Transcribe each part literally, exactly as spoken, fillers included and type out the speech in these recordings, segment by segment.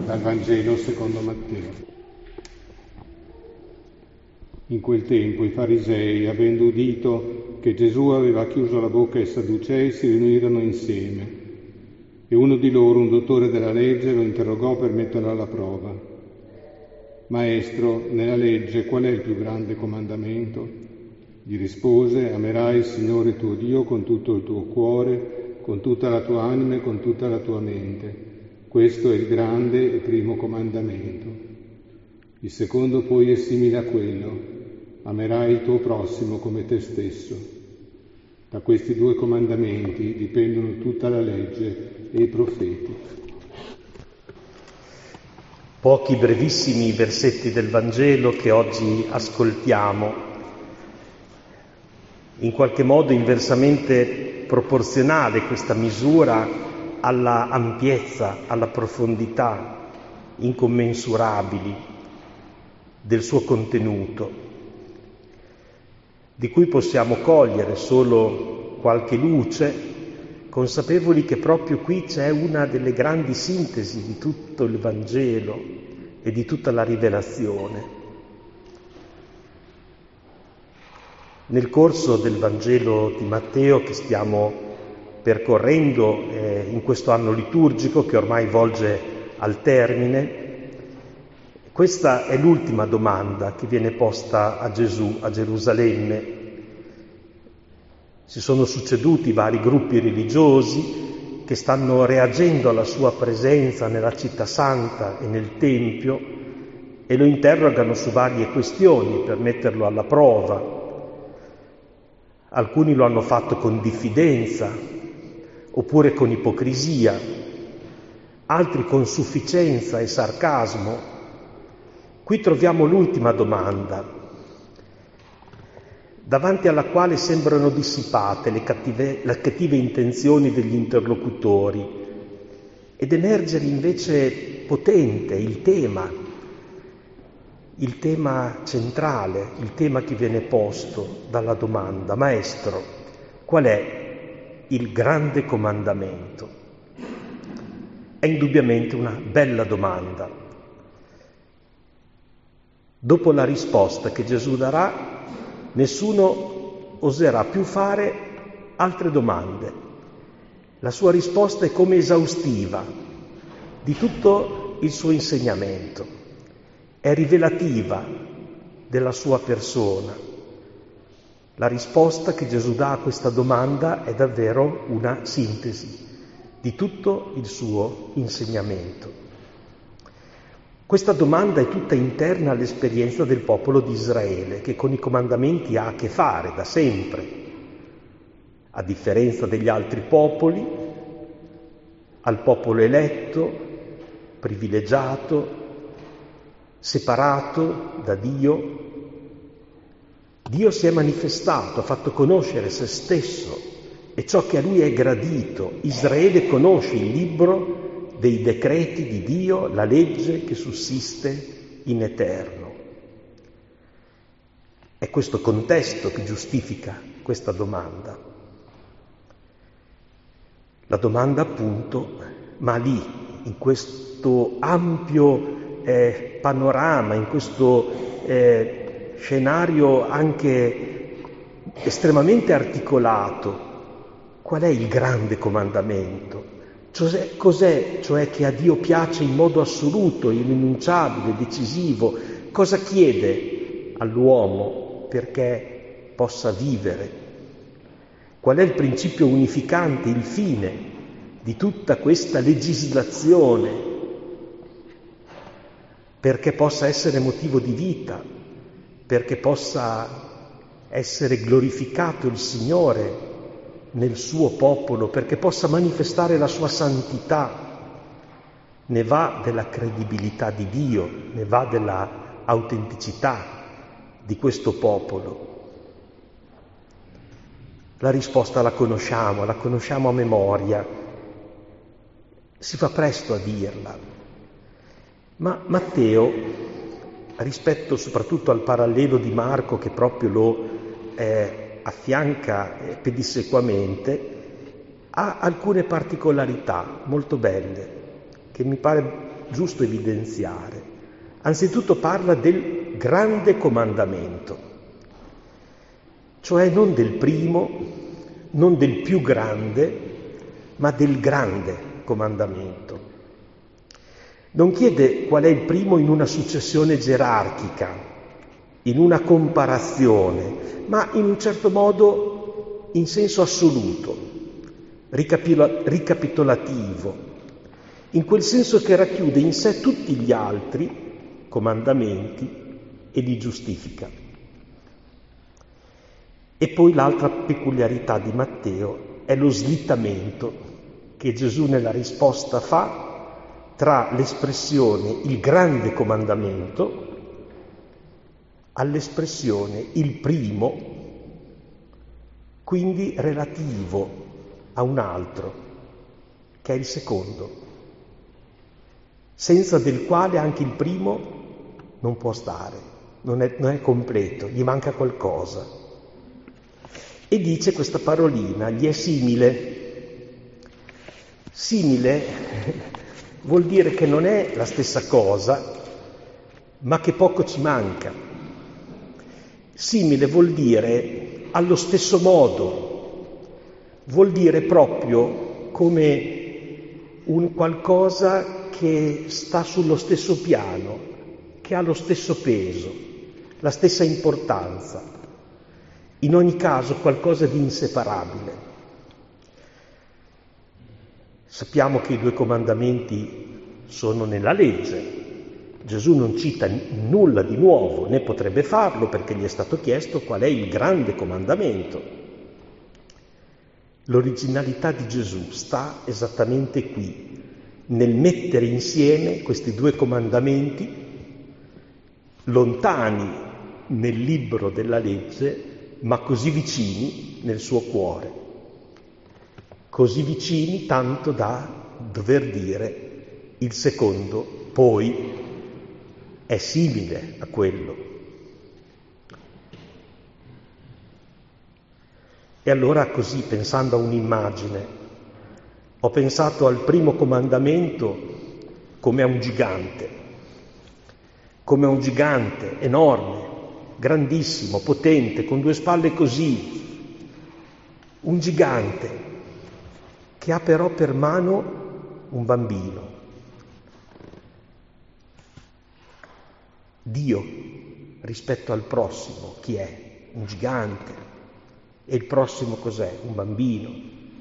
Dal Vangelo secondo Matteo. In quel tempo i farisei, avendo udito che Gesù aveva chiuso la bocca ai sadducei, si riunirono insieme. E uno di loro, un dottore della legge, lo interrogò per metterlo alla prova. Maestro, nella legge qual è il più grande comandamento? Gli rispose: amerai il Signore tuo Dio con tutto il tuo cuore, con tutta la tua anima e con tutta la tua mente. Questo è il grande e primo comandamento. Il secondo poi è simile a quello: amerai il tuo prossimo come te stesso. Da questi due comandamenti dipendono tutta la legge e i profeti. Pochi brevissimi versetti del Vangelo che oggi ascoltiamo, in qualche modo inversamente proporzionale questa misura alla ampiezza, alla profondità incommensurabili del suo contenuto, di cui possiamo cogliere solo qualche luce, consapevoli che proprio qui c'è una delle grandi sintesi di tutto il Vangelo e di tutta la rivelazione. Nel corso del Vangelo di Matteo che stiamo percorrendo eh, in questo anno liturgico che ormai volge al termine, questa è l'ultima domanda che viene posta a Gesù a Gerusalemme. Si sono succeduti vari gruppi religiosi che stanno reagendo alla sua presenza nella città santa e nel Tempio e lo interrogano su varie questioni per metterlo alla prova. Alcuni lo hanno fatto con diffidenza, oppure con ipocrisia, altri con sufficienza e sarcasmo. Qui troviamo l'ultima domanda, davanti alla quale sembrano dissipate le cattive, le cattive intenzioni degli interlocutori ed emergere invece potente il tema, il tema centrale, il tema che viene posto dalla domanda: Maestro, qual è il grande comandamento? È indubbiamente una bella domanda. Dopo la risposta che Gesù darà, nessuno oserà più fare altre domande. La sua risposta è come esaustiva di tutto il suo insegnamento, è rivelativa della sua persona. La risposta che Gesù dà a questa domanda è davvero una sintesi di tutto il suo insegnamento. Questa domanda è tutta interna all'esperienza del popolo di Israele, che con i comandamenti ha a che fare da sempre. A differenza degli altri popoli, al popolo eletto, privilegiato, separato da Dio, Dio si è manifestato, ha fatto conoscere se stesso e ciò che a lui è gradito. Israele conosce il libro dei decreti di Dio, la legge che sussiste in eterno. È questo contesto che giustifica questa domanda. La domanda appunto, ma lì, in questo ampio eh, panorama, in questo eh, scenario anche estremamente articolato, qual è il grande comandamento? Cos'è, cos'è cioè che a Dio piace in modo assoluto, irrinunciabile, decisivo? Cosa chiede all'uomo perché possa vivere? Qual è il principio unificante, il fine di tutta questa legislazione perché possa essere motivo di vita, perché possa essere glorificato il Signore nel suo popolo, perché possa manifestare la sua santità? Ne va della credibilità di Dio, ne va della autenticità di questo popolo. La risposta la conosciamo, la conosciamo a memoria, si fa presto a dirla. Ma Matteo, rispetto soprattutto al parallelo di Marco che proprio lo eh, affianca eh, pedissequamente, ha alcune particolarità molto belle che mi pare giusto evidenziare. Anzitutto parla del grande comandamento, cioè non del primo, non del più grande, ma del grande comandamento. Non chiede qual è il primo in una successione gerarchica, in una comparazione, ma in un certo modo in senso assoluto, ricapitola- ricapitolativo, in quel senso che racchiude in sé tutti gli altri comandamenti e li giustifica. E poi l'altra peculiarità di Matteo è lo slittamento che Gesù nella risposta fa tra l'espressione il grande comandamento all'espressione il primo, quindi relativo a un altro, che è il secondo, senza del quale anche il primo non può stare, non è, non è completo, gli manca qualcosa. E dice questa parolina, gli è simile. Simile vuol dire che non è la stessa cosa, ma che poco ci manca. Simile vuol dire allo stesso modo, vuol dire proprio come un qualcosa che sta sullo stesso piano, che ha lo stesso peso, la stessa importanza. In ogni caso qualcosa di inseparabile. Sappiamo che i due comandamenti sono nella legge. Gesù non cita nulla di nuovo, né potrebbe farlo perché gli è stato chiesto qual è il grande comandamento. L'originalità di Gesù sta esattamente qui, nel mettere insieme questi due comandamenti lontani nel libro della legge, ma così vicini nel suo cuore. Così vicini tanto da dover dire il secondo poi è simile a quello. E allora così, pensando a un'immagine, ho pensato al primo comandamento come a un gigante, come a un gigante enorme, grandissimo, potente, con due spalle così, un gigante che ha però per mano un bambino. Dio rispetto al prossimo, chi è? Un gigante. E il prossimo cos'è? Un bambino.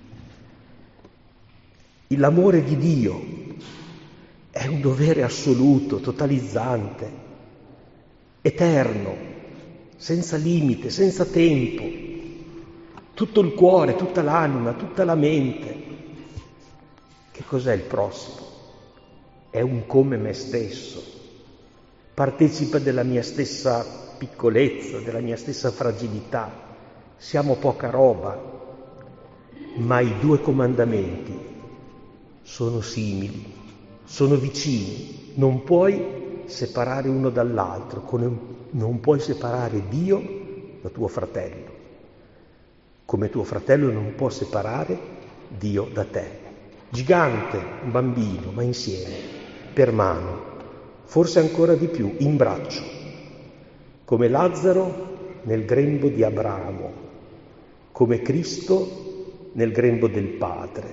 L'amore di Dio è un dovere assoluto, totalizzante, eterno, senza limite, senza tempo. Tutto il cuore, tutta l'anima, tutta la mente. Che cos'è il prossimo? È un come me stesso. Partecipa della mia stessa piccolezza, della mia stessa fragilità. Siamo poca roba, ma i due comandamenti sono simili, sono vicini. Non puoi separare uno dall'altro, come non puoi separare Dio da tuo fratello, come tuo fratello non può separare Dio da te. Gigante, un bambino, ma insieme, per mano. Forse ancora di più, in braccio, come Lazzaro nel grembo di Abramo, come Cristo nel grembo del Padre.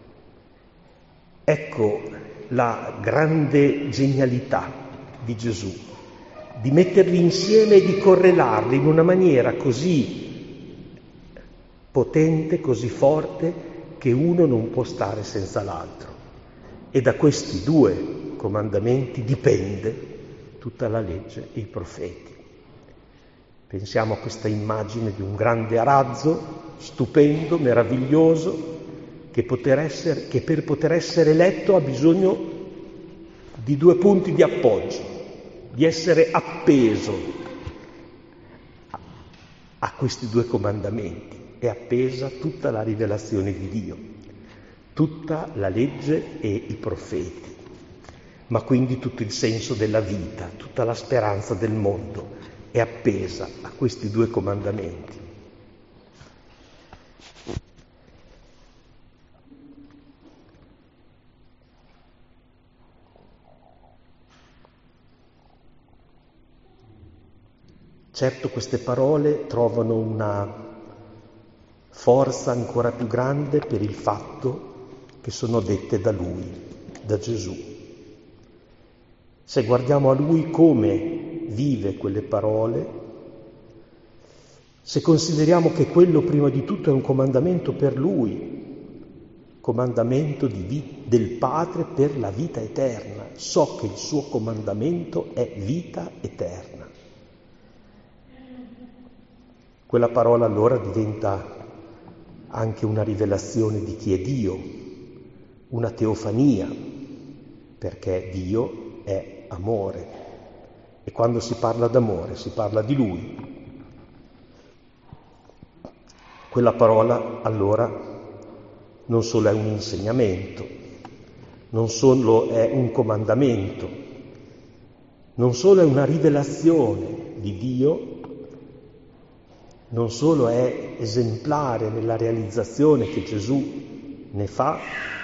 Ecco la grande genialità di Gesù, di metterli insieme e di correlarli in una maniera così potente, così forte, che uno non può stare senza l'altro. E da questi due comandamenti dipende tutta la legge e i profeti. Pensiamo a questa immagine di un grande arazzo, stupendo, meraviglioso, che, poter essere, che per poter essere letto ha bisogno di due punti di appoggio, di essere appeso a questi due comandamenti. È appesa tutta la rivelazione di Dio, tutta la legge e i profeti, ma quindi tutto il senso della vita, tutta la speranza del mondo è appesa a questi due comandamenti. Certo, queste parole trovano una forza ancora più grande per il fatto che sono dette da Lui, da Gesù. Se guardiamo a Lui come vive quelle parole, se consideriamo che quello prima di tutto è un comandamento per Lui, comandamento di vi- del Padre per la vita eterna, so che il suo comandamento è vita eterna. Quella parola allora diventa anche una rivelazione di chi è Dio, una teofania, perché Dio è amore e quando si parla d'amore si parla di Lui. Quella parola allora non solo è un insegnamento, non solo è un comandamento, non solo è una rivelazione di Dio, non solo è esemplare nella realizzazione che Gesù ne fa,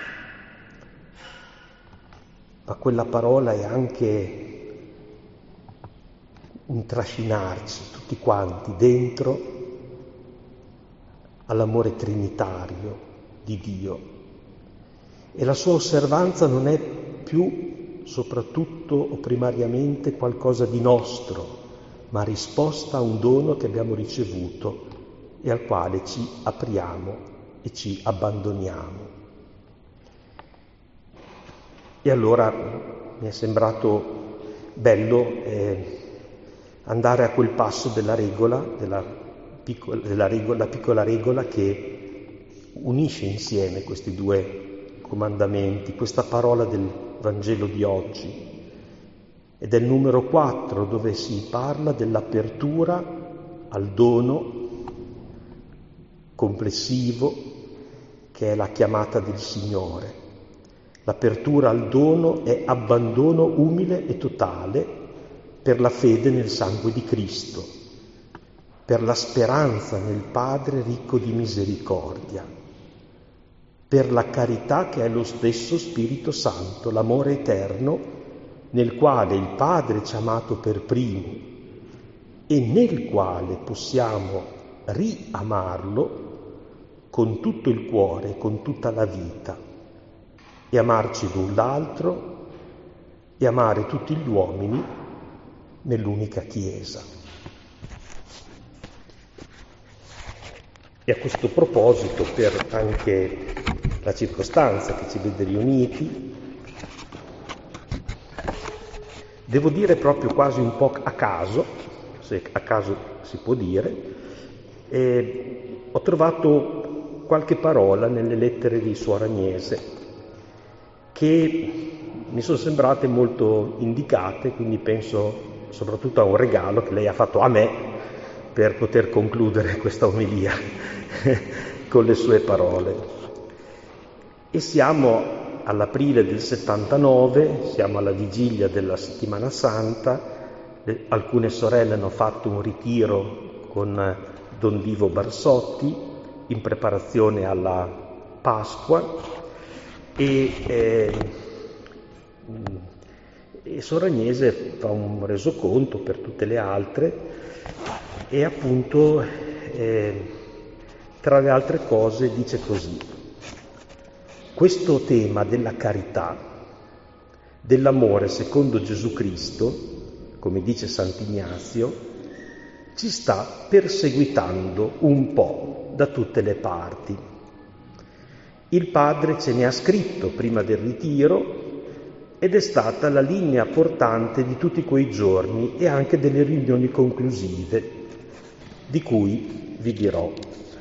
ma quella parola è anche un trascinarci tutti quanti dentro all'amore trinitario di Dio. E la sua osservanza non è più soprattutto o primariamente qualcosa di nostro, ma risposta a un dono che abbiamo ricevuto e al quale ci apriamo e ci abbandoniamo. E allora mi è sembrato bello eh, andare a quel passo della regola, della, piccola, della regola, la piccola regola che unisce insieme questi due comandamenti, questa parola del Vangelo di oggi. Ed è il numero quattro dove si parla dell'apertura al dono complessivo che è la chiamata del Signore. L'apertura al dono è abbandono umile e totale per la fede nel sangue di Cristo, per la speranza nel Padre ricco di misericordia, per la carità che è lo stesso Spirito Santo, l'amore eterno nel quale il Padre ci ha amato per primi e nel quale possiamo riamarlo con tutto il cuore, con tutta la vita, e amarci l'un l'altro e amare tutti gli uomini nell'unica Chiesa. E a questo proposito, per anche la circostanza che ci vede riuniti, devo dire proprio quasi un po' a caso, se a caso si può dire, eh, ho trovato qualche parola nelle lettere di Suor Agnese che mi sono sembrate molto indicate, quindi penso soprattutto a un regalo che lei ha fatto a me per poter concludere questa omelia con le sue parole. E siamo all'aprile del settantanove, siamo alla vigilia della Settimana Santa, alcune sorelle hanno fatto un ritiro con Don Vivo Barsotti in preparazione alla Pasqua e, eh, e Suor Agnese fa un resoconto per tutte le altre e appunto eh, tra le altre cose dice così: questo tema della carità, dell'amore secondo Gesù Cristo, come dice Sant'Ignazio, ci sta perseguitando un po' da tutte le parti. Il Padre ce ne ha scritto prima del ritiro ed è stata la linea portante di tutti quei giorni e anche delle riunioni conclusive, di cui vi dirò.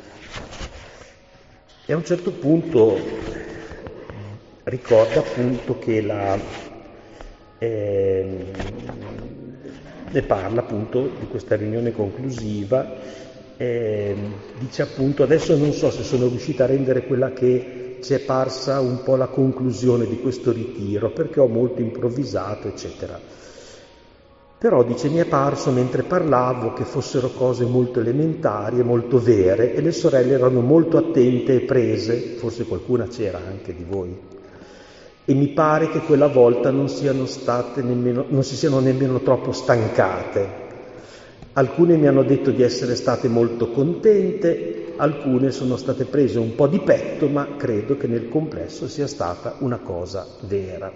E a un certo punto ricorda appunto che la, eh, ne parla appunto di questa riunione conclusiva, eh, dice appunto: adesso non so se sono riuscita a rendere quella che ci è parsa un po' la conclusione di questo ritiro, perché ho molto improvvisato, eccetera. Però, dice, mi è parso mentre parlavo che fossero cose molto elementari e molto vere e le sorelle erano molto attente e prese, forse qualcuna c'era anche di voi, e mi pare che quella volta non siano state nemmeno, non si siano nemmeno troppo stancate. Alcune mi hanno detto di essere state molto contente, alcune sono state prese un po' di petto, ma credo che nel complesso sia stata una cosa vera.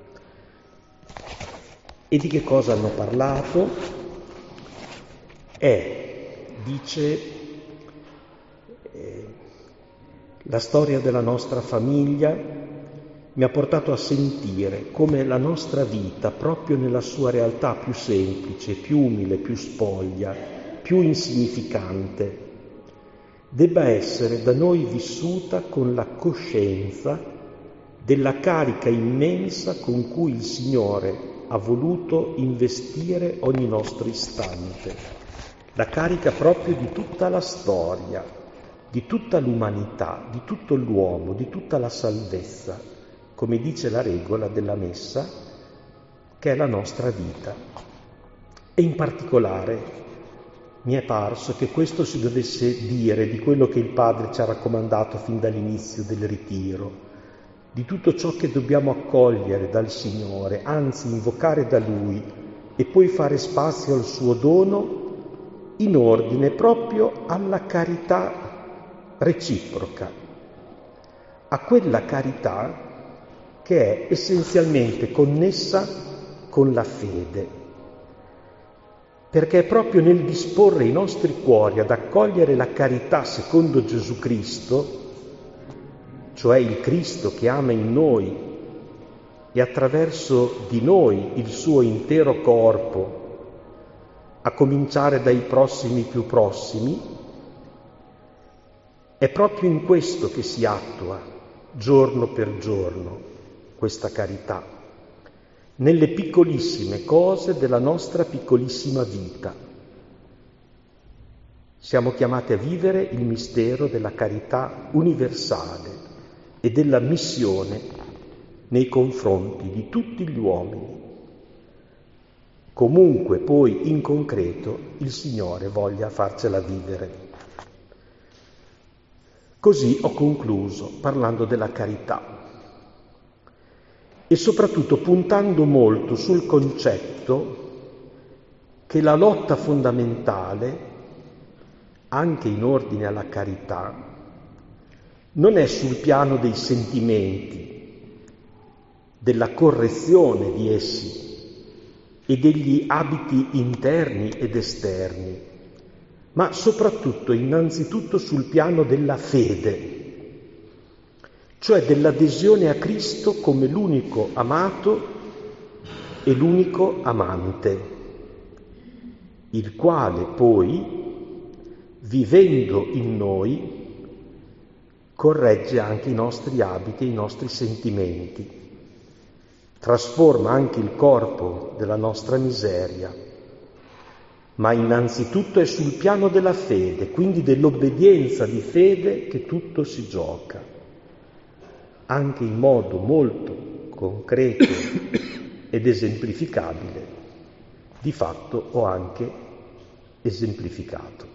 E di che cosa hanno parlato? Eh, dice, eh, la storia della nostra famiglia mi ha portato a sentire come la nostra vita, proprio nella sua realtà più semplice, più umile, più spoglia, più insignificante, debba essere da noi vissuta con la coscienza della carica immensa con cui il Signore ha voluto investire ogni nostro istante, la carica proprio di tutta la storia, di tutta l'umanità, di tutto l'uomo, di tutta la salvezza, come dice la regola della Messa, che è la nostra vita. E in particolare mi è parso che questo si dovesse dire di quello che il Padre ci ha raccomandato fin dall'inizio del ritiro, di tutto ciò che dobbiamo accogliere dal Signore, anzi invocare da Lui e poi fare spazio al suo dono in ordine proprio alla carità reciproca, a quella carità che è essenzialmente connessa con la fede, perché è proprio nel disporre i nostri cuori ad accogliere la carità secondo Gesù Cristo, cioè il Cristo che ama in noi e attraverso di noi il suo intero corpo, a cominciare dai prossimi più prossimi, è proprio in questo che si attua giorno per giorno questa carità, nelle piccolissime cose della nostra piccolissima vita. Siamo chiamati a vivere il mistero della carità universale e della missione nei confronti di tutti gli uomini, comunque poi in concreto il Signore voglia farcela vivere. Così ho concluso parlando della carità e soprattutto puntando molto sul concetto che la lotta fondamentale, anche in ordine alla carità, non è sul piano dei sentimenti, della correzione di essi e degli abiti interni ed esterni, ma soprattutto innanzitutto sul piano della fede, cioè dell'adesione a Cristo come l'unico amato e l'unico amante, il quale poi, vivendo in noi, corregge anche i nostri abiti e i nostri sentimenti, trasforma anche il corpo della nostra miseria, ma innanzitutto è sul piano della fede, quindi dell'obbedienza di fede che tutto si gioca, anche in modo molto concreto ed esemplificabile, di fatto ho anche esemplificato.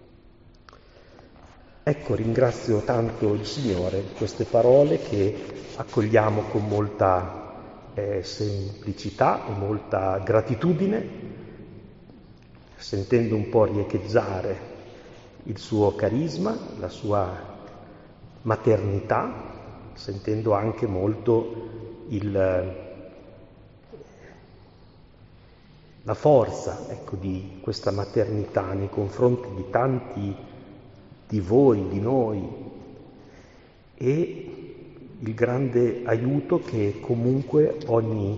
Ecco, ringrazio tanto il Signore per queste parole che accogliamo con molta eh, semplicità e molta gratitudine, sentendo un po' riecheggiare il suo carisma, la sua maternità, sentendo anche molto il, la forza, ecco, di questa maternità nei confronti di tanti di voi, di noi, e il grande aiuto che comunque ogni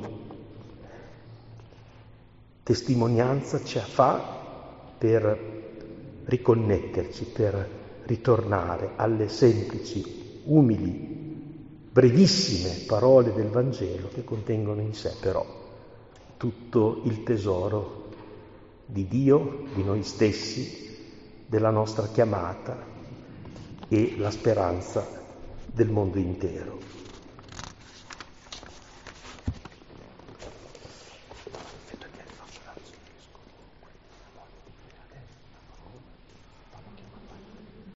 testimonianza ci fa per riconnetterci, per ritornare alle semplici, umili, brevissime parole del Vangelo che contengono in sé però tutto il tesoro di Dio, di noi stessi, della nostra chiamata e la speranza del mondo intero.